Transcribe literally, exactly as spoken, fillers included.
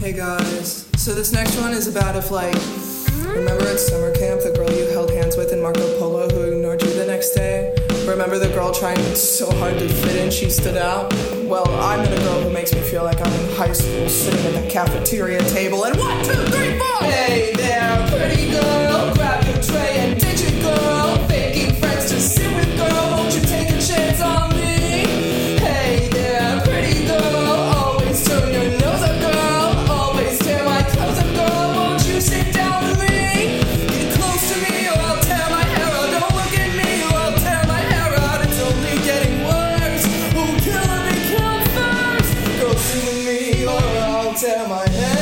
Hey guys, so this next one is about if, like, remember at summer camp the girl you held hands with in Marco Polo who ignored you the next day? Remember the girl trying so hard to fit in she stood out? Well, I met a girl who makes me feel like I'm in high school sitting at the cafeteria table and one, two, three, four! Hey there, pretty girl, grab your tray and ditch it, girl. Faking friends to sit with, girl, won't you take a chance on me? Hey there, pretty girl, always turn your nose up, girl. Always tear my clothes up, girl, won't you sit down with me? Get close to me or I'll tear my hair out. Don't look at me or I'll tear my hair out. It's only getting worse. Who'll kill or be killed first? Go sit with me or I'll tear my hair